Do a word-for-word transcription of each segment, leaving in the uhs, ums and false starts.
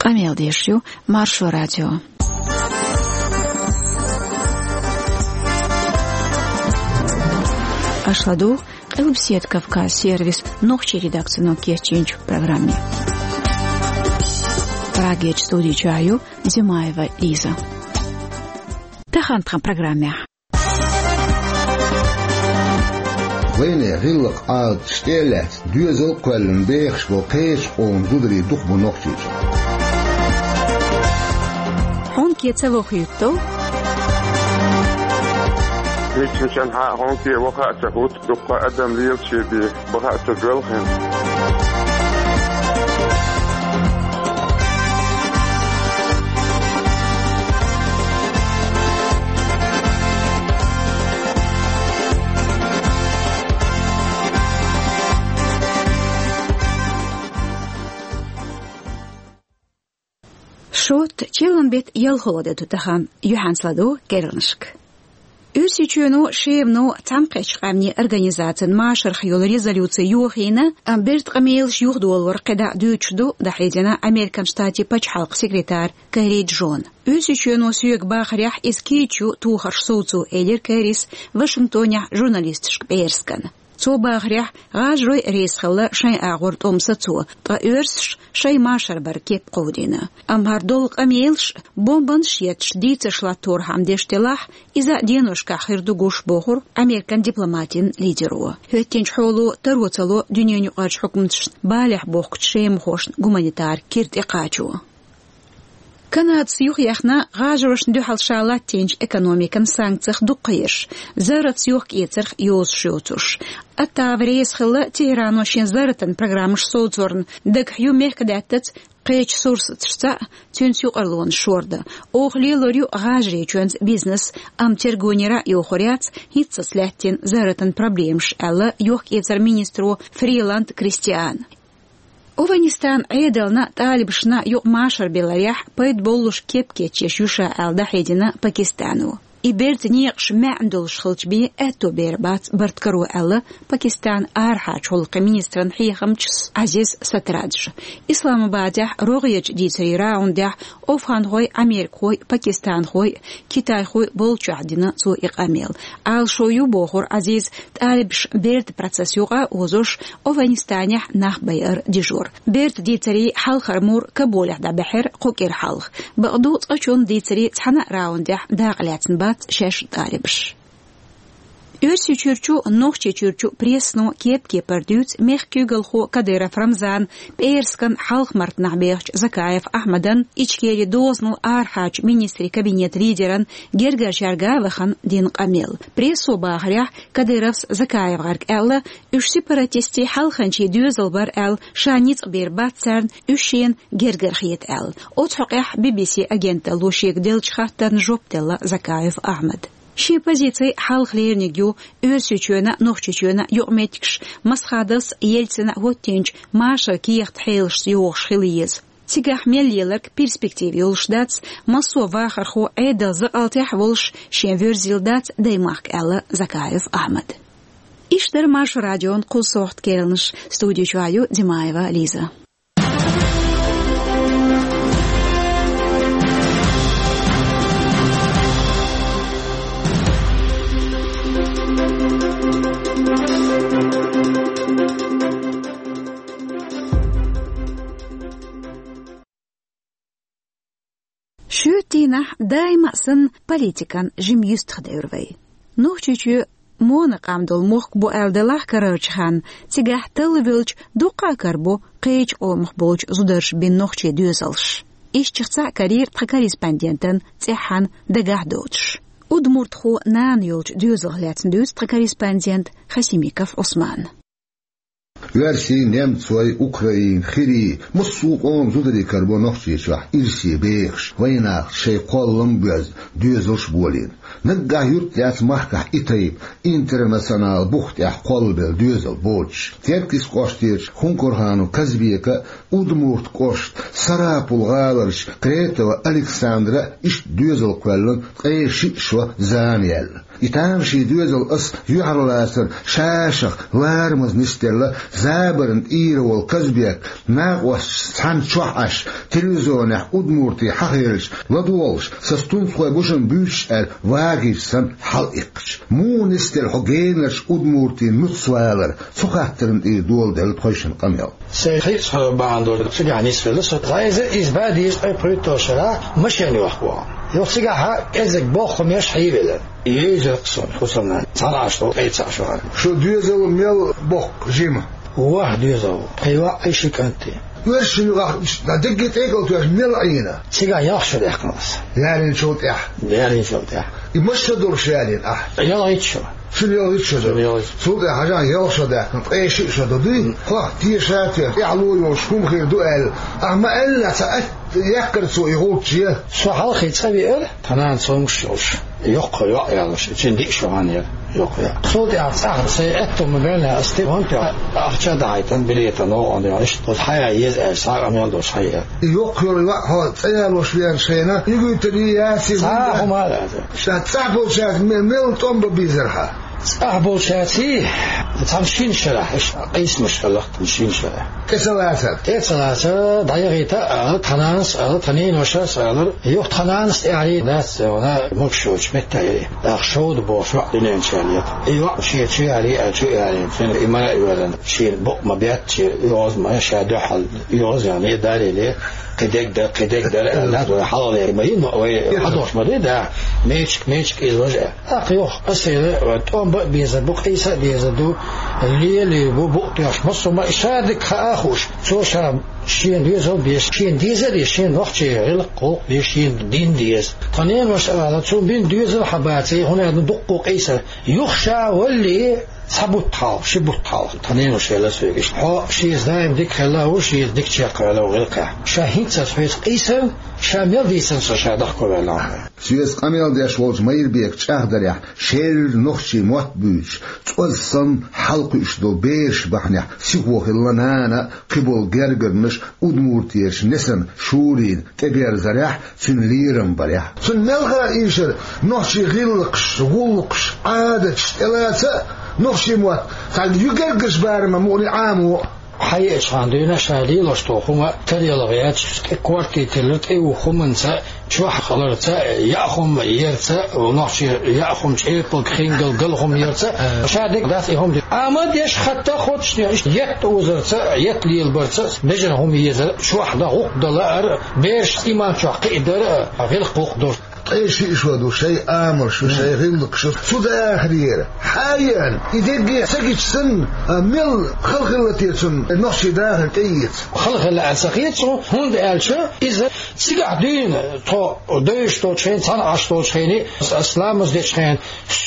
Камел Дешью, Маршу радио. Ашладу, Элбсет Кавказ сервис, ногче редакцию Керченч в программе. Прагеч студии Чаю, Зимаева Лиза. Тахантхан программе. Вене гиллак алт штелет, дюзел квелен бехш во пеш он дудри дух бунохчич. Хон кецелох ютто? مشان هون في وقت تهوت دقة أدم ليل شيء بوقت تجرلهم. شوت چلون بیت یل خواده تو تخم یوهانسلادو گرنشک. Үсичуну шевну тамкеч камни организациян машарх юл резолюции юхина амберт камейл шюх доллар кеда дючду дахидина Американ штати пачхалк секретарь Кэрри Джон. Үсичуну сюек бахрях искичу тухар соуцу элер Кэрис Вашингтоне журналистшк перскан. Цо бахрях гажрой рейсхалла шай агурт омсацу та өрсш шай машар бар кеп qodina. Am hardol камейлш бомбан шетш дицешла тор хамдештелах иза денушка хирдугуш бохур Американ дипломатин лидеру. Хөттенч холу таруцало дюненю ач хукмтш балях бохт шем хош гуманитар кирт иqачу. Канад сюх яхна гажрош дюхал шалат тенч экономикан санкциях дуккайш. Зарат сюх кецерх юз шутуш. Ата врейс хилла Тегерано шен заратан программаш соуцорн. Дак хью мехкадаттац قيش سورس تشتا تنسيو أرلون شوردا أوخلي لوريو غاجري تشونز بيزنس أم ترغونيرا يوخوريات هيتسس لاتين زارتن проблемش ألا يوخ يتر مينسترو فريلاند كريستيان. أوفانستان عيدلنا طالبشنا يو ماشر بلاريح بايد بولوش كيبكي تشيشوشا ألدا حيدنا باكستانو. إبرت نيقش ما عندولش خلج بي أتو بيربات برتكرو ألا باكستان آرحا شولق مينستران حيخمتشس عزيز ستراجش. إسلام آبادح روغيج ديتري راون دح أوفان خوي أمريك خوي باكستان خوي كيتاي خوي بولچو عدنا سو إقاميل. آل شويو بوخور عزيز تالبش بيرت براتساسيوغا وزوش أوفانستانيح ناح بير ديجور. بيرت ديتري حال خرمور كبولح دا بحر قوكير حالخ. بقدو تقشون ديتري تحنا راون دح داقلاتن بات شش طالبش. Őrsi csürcsú, nohcsi csürcsú prészno képké perdűc, mechkügelho Kadyrov Ramzan, Perskan halkmartnach bércs Zakayev Ahmadan, ichkéri dóznul árhács minisztri kabinet líderen Gerger Zsargávachan din Kamil. Prészó báhrjach Kadyrov Zakayev garg ella, üs separatisti halkhancsi dőzelbar el, sánic bérbátszern, üsén Gerger hét el. Otthokjach B B C agenta lósék delcshattan zsoptella Zakayev Ahmad. شي позиции халхлернигю өрсүчөна нохчүчөна юметикш масхадас ельцена хоттенч маша киехт хейлш юох хилиез тигах меллелерк перспектив юлшдац масо вахарху эда залтях волш шеверзилдац даймак элла Закаев Ахмад. Иштер Маршу радион кулсохт келнш студию Чаю Зимаева Лиза. Шүтинах дайма сын политикан жим юстхдервей. Нохчучу мона камдол мох бу элделах карачхан тигах телвилч дука карбу кеч омх болч зудерш бин нохче дюзалш. Ишчхца карьер корреспондентен цехан дагадоч. Удмуртху нан юлч дюзалхлятн дюз корреспондент Хасимиков Осман. Версии немцой, Украин, Хири, Муссук он зудали карбонохчи шах, Ирси бейхш, войнах, шей коллам без, дюзош болин. Нагга юрт ляц махках итаиб, интернационал бухтях колбел дюзел боч. Теркис коштир, хункурхану, Казбека, Удмурт кошт, Сарапул галарш, Кретова Александра, иш дюзел квеллон, кайши шва замел. İtam şey düzel as yuharlasın şaşık varmız nistella zaberın iri ol kazbek nağwas san çoğaş televizyona udmurti hahirş ladolş sastun soy boşun büş er vagirsan hal ikç mu nistel hogenerş udmurti nutswalar sokaktırın i dol del koşun kamyal سيخيط باندور سجع نسفل لسه عايز إزبادي أي بريتو شراء مش يعني وحوا يوصيها إزك بوخم يش حيبلا يجلسون خصوصا صنعشوا أي تعشوا شو ديزل ميل بوك جيمة واحد يزو أيوة أي شيء كنتي وش دقت ايه قلت يا ميل عينه سجع يخشى يخلص يعني شو تح يعني شو تح يمشي دور شالين اه يلا يتشو شو اللي يتشو صوت حاجه يخشى ده اي شيء شو دي خلاص تي شات يعلو وشكون خير دوال اما الا ساعات يكر سو يغوت شيء سو حلقه تسوي ال تنان سومش يق يق يلا شي تنديك شو هاني يق يا صوت يا صاحب سيئتهم مبلها استيفانت اخشى دايتن بليتن او انا ايش الحياه يز صار ام يلدوش حياه يق يلا هو انا لو شويه شينا يقول تري ياسين صح ما شات صاحبه شات ميل توم بيزرها صاحبه شاتي تمشين شرح قيس مش فلخت تمشين شرح كسلاسة كسلاسة دايغيتا تنانس تنين وشاس يوخ تنانس يعني ناس ونا مكشوش متى اخشود بوش دينين شاليت ايوا شي شي علي شي يعني فين اما يولن شي بق ما بيات يوز ما شادو حل يوز يعني داري ليه قدك ده قدك ده لا ولا حلال يعني ما ينو حضوش ما ده ميشك ميشك الوجه اخيوخ اسير توم بيزبق قيس بيزدو اللي اللي بو بو تياش مصو ما شادك اخوش شو شاب شين ديزو بيش شين ديزل شين وقت غلق قوق بيشين دين ديز تنين واش على شو بين ديزل حباتي هنا ندق قيس يخشى واللي صبوت حال شبوت حال تنين وش لا سويش ها شيء دايم ديك خلا وشي ديك شاق لو غلقه شاهين تسويس قيس شامل ديسن شادخ كولا سويس قامل داش ولج ماير بيك شاهدريا شير نخشي موت بوش تولسن حلق اشدو بيش بحنيا سيقو خلنانا قبول جرجرنش ودمورتيش نسن شورين تبير زريح سن ليرم بريح سن ملغر ايشر نخشي غلقش غلقش عادش ثلاثه نخشي موت قال يجرجش بارما مولي عامو حقيقة عندنا شادي لشتوخما تري لغيات كوارتي تلت اي وخمنسا شو حقلرتا ياخم يرتا ونحشي ياخم شيبل خينجل قلهم يرتا شادك داتهم دي امد يش حتى خدش يت وزرتا يت لي البرتا بجنهم يزر شو حدا غقدلار بيش ايمان شو قدر غير قدر اي شيء شو شيء امر شو شيء غلق شو شو ده اخرير حيا يدق سكت سن مل خلق التي سن نحشي داخل تيت خلق الاسقيت هون الشا اذا سيقعدين تو دوش تو تشين صنعش تو تشيني اسلامز دي تشين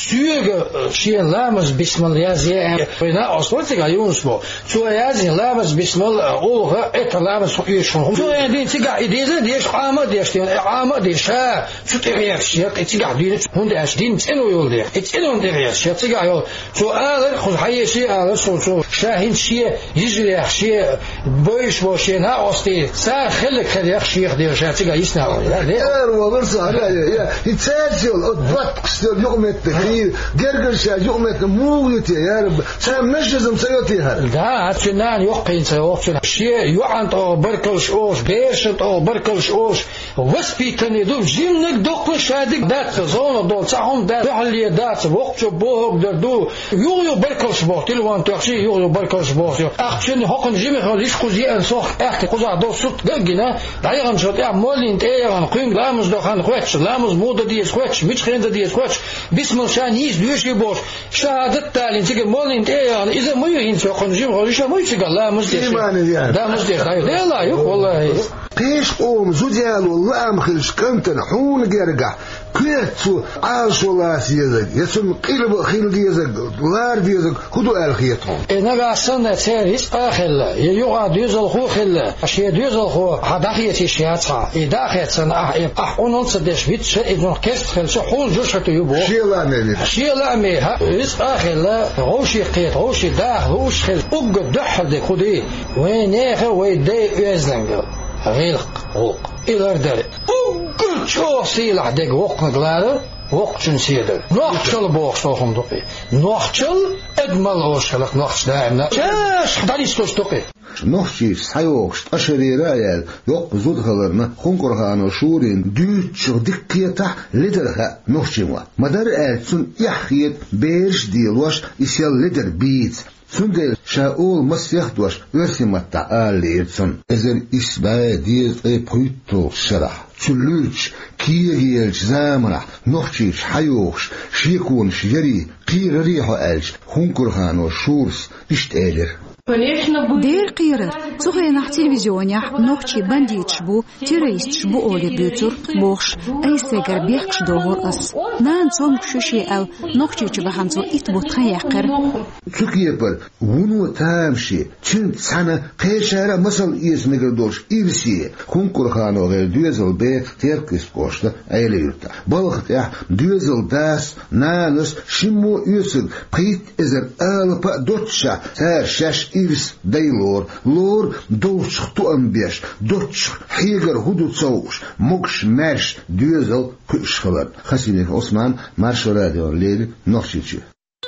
سيغ شين لامز بسم الله يازي بنا اصوتك يونسبو شو يازي لامز بسم الله اوه ات لامز يشون شو يعني تيقعدين ديش عامد ديش عامد ديش reageert, het is eigenlijk hoe de dienst in wil der. Het is in de reageert, zeg je, zo alle, goed hij is hier alles zo zo. Shahin shie, Israël shie, boys was shie na osti. Sa خلك خلك شيخ دير شاتيغا يسنا. يا والله صار يا يتسجل الضغط قصد يقمت خير جرجر شا يقمت مويت يا رب سام نجزم سيوتيها. لا هتنان يقين سيوتنا شيء يعنت أو بركلش أوش بيرشت أو بركلش أوش وسبيتني دو جيمنك دوك شادك دات زون دو تاعهم دات اللي دات وقت بوك دردو يو يو بركلش بو تلوان تاخشي يو يو بركلش بو اخشني هوكن جيمي خليش كوزي ان سوخ اخت كوزا دو سوت دغنا دايغن شوت يا مولين تيغن قين لامز دو خان خوتش لامز مودا دي خوتش مش خند دي خوتش بسم شانيز دوشي بوش شهادت تالين تيغ مولين تيغن اذا مو ين سوخن جيم خليش مو تيغ لامز دي لامز دي لا يو والله قيش قوم زوديال والله مخلش كنت نحون جرجع كيتو عاش والله سيزك يسم قلب خيل ديزك لار ديزك خدوا الخيتهم انا قاصنا تاريس اخلا يوغا ديزل خو خلا اشي ديزل خو حداخيتي شياتا اداخيتن اح اح اونص ديش بيتش اذن كيست خلش حون جوشتو يبو شيلا مي شيلا مي اس اخلا روشي قيت روشي داخ روش خل اوغ دحد خدي وينه ويدي ازلنجل غلق غلق إلى دار. أوكل شو سيل عدك وقنا قلادة وقت سيدر نوحشل بوخشوهم دقي نوحشل أجمل أوشلك نوحش دائما شاش حدالي ستوشتقي نوحشي سايوخش أشري رايل يوق زود خلرنا خنقرهانو شورين دوتش دكيتا لدرها نوحشيوا مدار ألسن يحيد بيرش ديلوش إسيال لدر بيت سندل شاول مسيحدوش ورسمتا آليرسن إذن إسباء ديز أي بويتو شرح تلوش كيريلش زامرح نوحشيش حيوخش شيكونش يري قير ريحو ألش خنقرهانو شورس بشت آلر دير قيرر صغينا تلفزيونيح نوحشي بانديت شبو تيريست شبو أولي بيوتر بوخش أي سيجر بيحكش دوغور أس نان صوم شوشي أو نوحشي جبهانزو إتبو تخيقر تكيبر ونو تامشي تشن سنة قيشارة مسل إيس نقردوش إرسي خنقرهانو غير دوزل بيت تيركس كوشتا أيلي يرتا بلغت إح دوزل داس نانس شمو يوسل قيت إزر آلبا دوتشا سار شاش إرس دايلور لور دوش تؤم بيش دوش حيجر هدو تصوش مكش مارش دوزل كش خلال خسينيك عثمان مارش راديو ليلي نوحشيتشي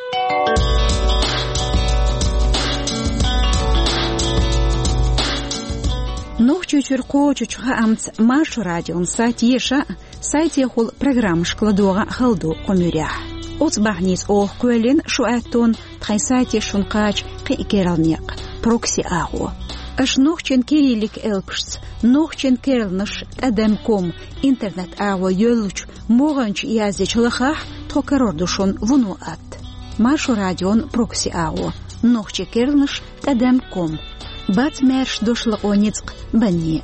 نوحشيتشر قوچوچخا أمت مارش راديون سايت يشا سايت يخول программа шкладуга халду قميريح أصبحنيز أوه كولين شو أتون تخي سايتي شنقاج قي كيرالنيق بروكسي آغو أش نوحشن كيريليك إلبشت نوحشن كيرلنش أدمكم إنترنت آغو يولوش موغنش يازيش لخاح توكروردوشون ونوات مارشو راديون بروكسي آغو نوحشي كيرلنش أدمكم بات مارش دوشلق ونيزق بني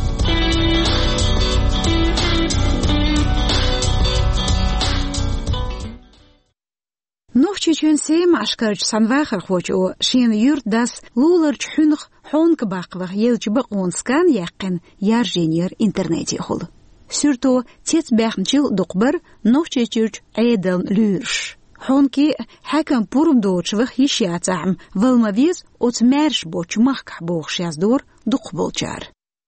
نوحشيچون سيم أشكرج سنواخر خوچو شين يورد داس لولرج حنخ حونك باقوغ يلج بقونسكان يقن يارجينير انترنتي خول سورتو تيت باخنچيل دقبر نوحشيچوچ عيدن لورش حونكي حكم بورم دوچوخ يشياتعم والمويز اوت مارش بوچ مخك بوخ يازدور دقبولچار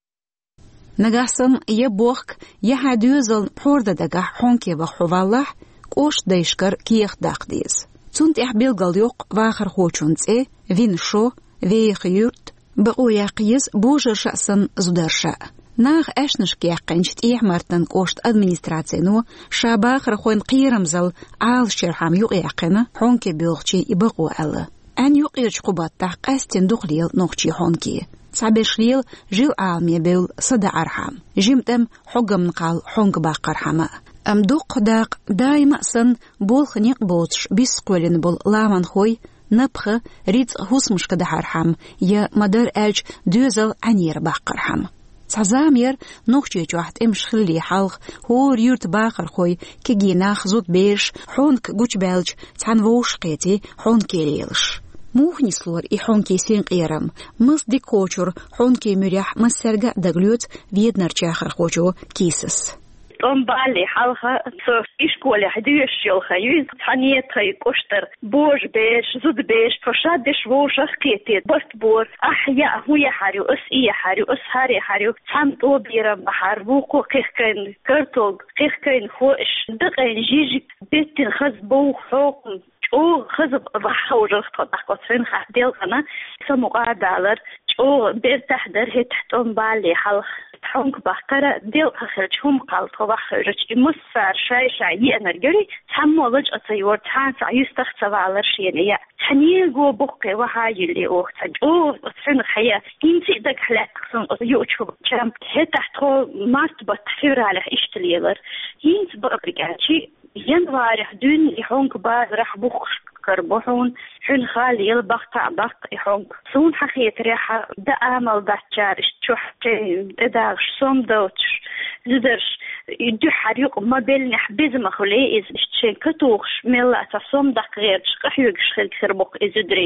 نغاسم يبوخك يحدوزل بوردا دغا حونكي بخوالله قوش دايشكر كيخ داقديز تونت احبيل غاليوق واخر خوچونس اي وينشو ويخ يورت بقويا قيز بوجر شأسن زدرشا ناغ اشنش كيقنشت ايح مرتن قوشت ادمنستراتينو شاباخر خوين قيرمزل عال شرحام يقيقنا حونكي بيوغشي يبقو ألا ان يقيرش قبات تح قاستين دقليل نوخشي حونكي صعبشليل جيل عالمي بيل صدا أرحام جيمتم حقم نقال حونك باقر حما أم دوق داق دايما سن بول خنيق بوتش بيسقولين بول لامن خوي نبخ ريت هوس مشكدة حرحم يا مدار ألج دوزل عنير باقر حم تعزامير نوخشي جوحت امش خلي حلق هو ريورت باقر خوي كي ناخ زود بيش حونك جوش بلج تعنوش قيتي حونكي ليلش موخني سلور إي حونكي سين قيرم مس دي كوچور حونكي مريح مس سرقا دقلوت فيدنر جاخر خوچو كيسس طن بالي حلقة إيش كولي حديش يلخا يوز حنيت هاي كشتر بوش بيش زود بيش فشادش ووش أخكيتي بس بور أحياء هو يحريو أس إيه حريو أس هاري حريو سامتو بيرم بحر بوكو كيخكين كرتوغ كيخكين خوش دقين جيجي بيتين خز بو حوكم او خزب بحوجر تطاقت فين خديل أنا سمو قادالر او بير تحضر هي تحتون بالي حلق حونك بحقرة ديل أخرج هم قال طبخرج مسار شاي شاي أنرجري تحمل وجه أطيور تحان سعيس تختبع على شيء تحنيه جو بقى وهاي اللي أوقت أو أصفن الحياة إنتي دك حلاك صن يوتشوب كم هي تحت مرتبة تحير على إيش تليلر إنت بقى شيء ينوارح دون يحونك بعد راح بخ كربوحون حين خالي يلبخ تعبق يحونك سون حقيقة ريحة دا أمل باتشارش تشوح داغش صوم دوتش زدرش يدو حريق ما بيلني حبيز مخولي إز اشتشين كتوغش ميلا تصوم داق غيرش قحيوغش خلق سربوق إزدري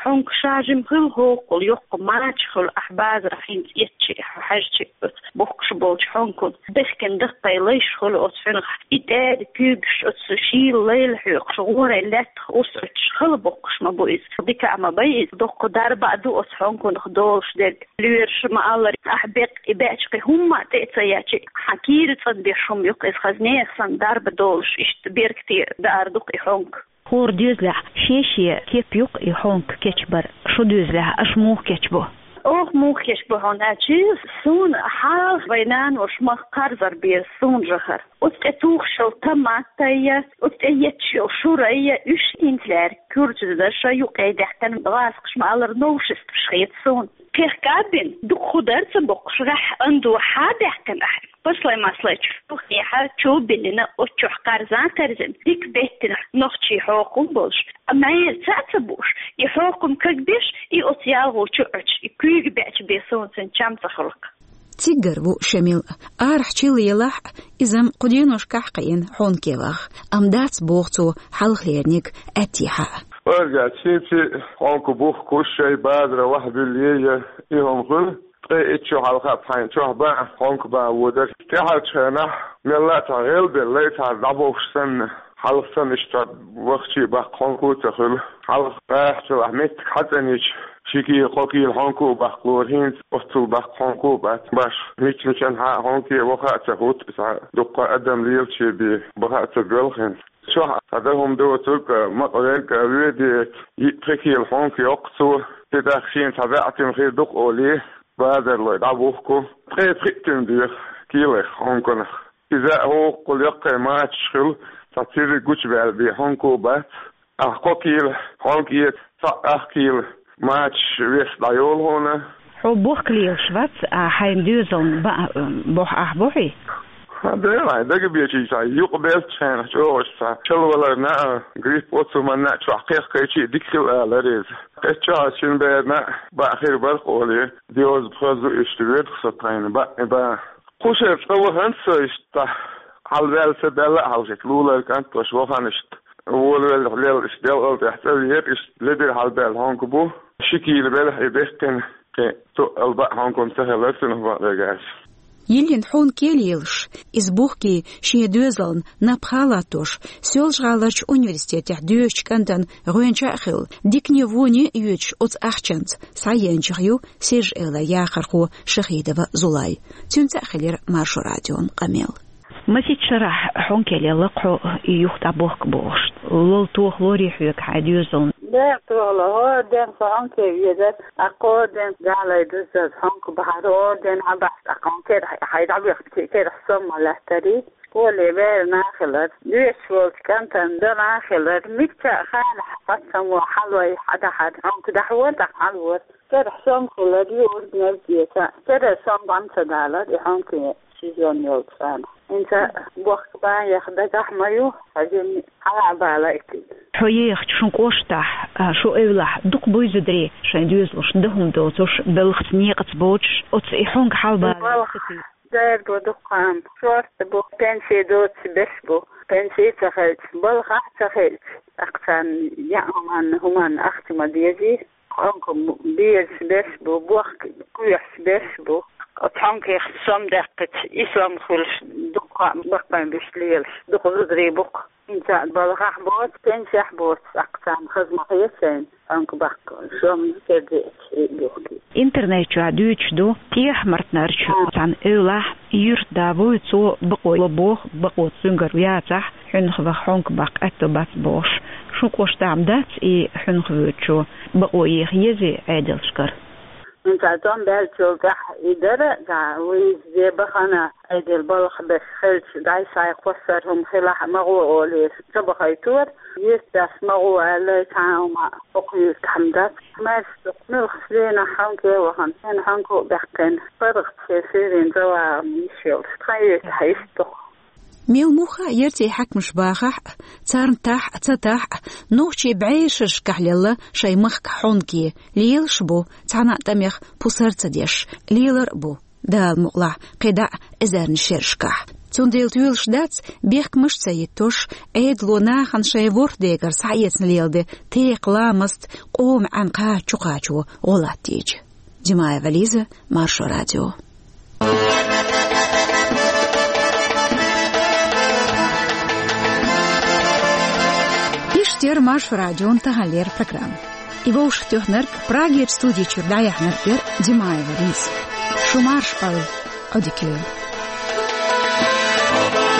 حونك شاجم خل هو قل يق ماتش خل أحباز رحين يتشي حاجتي بوكش بولش حونكون بسكن دقي ليش خل أصفنخ إداد كيبش أتصشيل ليل حيق شغورة لات أصرتش خل بوكش ما بويز ديك أما بيز دق داربا دو أصحونكون خدولش دق ليرش ما الله أحبق إباتشقي هما تأتياتي حكير تصدبيشهم يقيس خزنية سان داربا دولش إشت بيركتي دار دقي حونك خور ديزلح شيشي كيف يق يحونك كيشبر شو ديزلح أشموه كيشبه أوه مو كيشبه هنا شيء سون حال بينان وشمخ قرزر بير سون جخر وتأتوخ شو تماتية وتأيتشو شورية إيش إنتلار كورج درشا يقعد يحتن بغاسق شمالر نوشست بشخيط سون كيف كابين دو خدر تبقش راح عنده حاد يحتن أحد بس لا ما سلتش وخيحة شو بيننا وتشوح قرزان ترزن ديك بيتنا نختي حقوق بوش أما يتعتبوش يحقوق كقديش يقطيال وتشوش يكوي بيعش بيسون سنشام تخلق تيجر بو شميل أرح تشيل يلاح إذا قدينوش كحقين حون كيلاخ أم دات بوغتو حلق ليرنيك أتيحا ورجع تشيتي حونكو بوخ كل شيء بادرة واحد اللي يهم غل إيشو حلقة بحين شو بقى حونكو بقى ودك تحت شنا ملا تغيل بالله تعرضوش سن حلق سن اشتر وقتي بقى حونكو تخل حلق راح شو أحمد حتى نيش شيكي قوكي الحونكو بقى كلورهين أصل بقى حونكو بقى باش ميت مشان ها حونكي وقع تهوت بس دقة قدم ليل شي بي بقى تقولهن شو هذاهم دو تلك مقولك ويدي يتركي الحونكي أقصو تدخين تبعتم غير دق أوليه بادر لو دعوهكو تري تريتم دير كيلخ هونكو إذا هو قل يقع ما تشغل تصير جوش بالبي هونكو بات أحكو كيل هونكي تأخيل ما تشويش دايول هنا حو بوخ كليل شوات حين ديوزون بقى بوح أحبوحي هذا لا ده بيجي شيء يقبل شان شو شو ولا نا غريب وصل ما نا شو حقيقة كشيء ديكل على ريز كشوا شين بينا بآخر بالقولي ديوز بخزو يشتغل خصتين با با خوشة فهو هنسا يشتا حلوة سبلا حوشت لولا كانت وشوفانشت ولا الليل اشتغل قلت يحتاج يرش لدي حلبة هونكبو شكي لبله يبختن كي تو البا هونكم سهل لسنه بقى جاش يلين حون كيليلش إزبوخكي شي دوزلن نبخالاتوش سيولش غالرش университетях دوش كانتن غوينشاخل ديكني ووني يوش أوت أحچنت ساينجيو سيج إلا ياخرخو شخيدوا زولاي تنتأخلير مارشو راديون قميل مسيت شرح حون كيليلقو يوخت أبوخك بوش لولتوخ لوري حيوك حديوزلن ده طول هو ده فانك يجد أقودن على جزء فانك بحرودن عبحت أقام كده حيدعب يختي كده الصمة لهتري واللي بير ناخلت ليش ولد كانت عندنا ناخلت ميكتا خان حقسم وحلوة حدا حد فانك دحوتك حلوة كده حسام خلد يقول نفسيتا كده صم بانت دالت يحانك سيزون يولد فانا انت بوقت بان يخدك احميو هجم على بالك حويخ شنقوشتح شو اولح دق بويزدري شان دوزلش دهم دوتوش بلخت نيقت بوتش وتصيحونك حالبا داير بدقام شورت بو بنسي دوت بسبو بنسي تخلت بلخ تخلت اقتان يعمل همان اختي مديزي انكم بيز بسبو بوخ كويح بسبو أتحنك خصم دقت إسلام خلش دقة بقى بشليل دقة زدري بق إنت بالغ حبوت تنسي حبوت أقسام خزمة قيسين أنك بق شوم كده بيحكي إنترنت شو عدوش دو تيح مرتنرش عن إله يرد دابو تو بقو لبوخ بقو تسنجر وياتح حنخ بخونك بق أتو بات بوش شو كوش تعمدات إي حنخ ويتشو بقو يخيزي عادل شكر انت عطان بهالشو كح إدارة دا ويزي بخانا ايدي البلخ بس خلش داي ساي قصرهم خلاح مغو اوليس تبخ ايتور يستاس مغو علي تعاو مع اقيو تحمدات ماس تقنل خسلين حانكي وخان هين حانكو بحكين فرغت سيسيرين زوا ميشيل تخيش حيستخ ميل موخا يرتي حك مشباخح تارن تاح تتاح نوشي بعيشش كحليلا شي مخك حونكي ليل شبو تانا تميخ بوسر تديش ليلر بو دا المقلع قدع ازار نشيرشكح Цундел тюлш дац бех мышцаи тош эд луна хан шайвор дегар саецн лелде теq ламаст qom анqa чуqachu олаттиж. Димая Вализа, Маршо радио. Иштер Маршо радион тагалер программ. Его уж тёхнерк Праге студии Чурдая Хнеркер Димая Вализ. Шумарш пал одикю.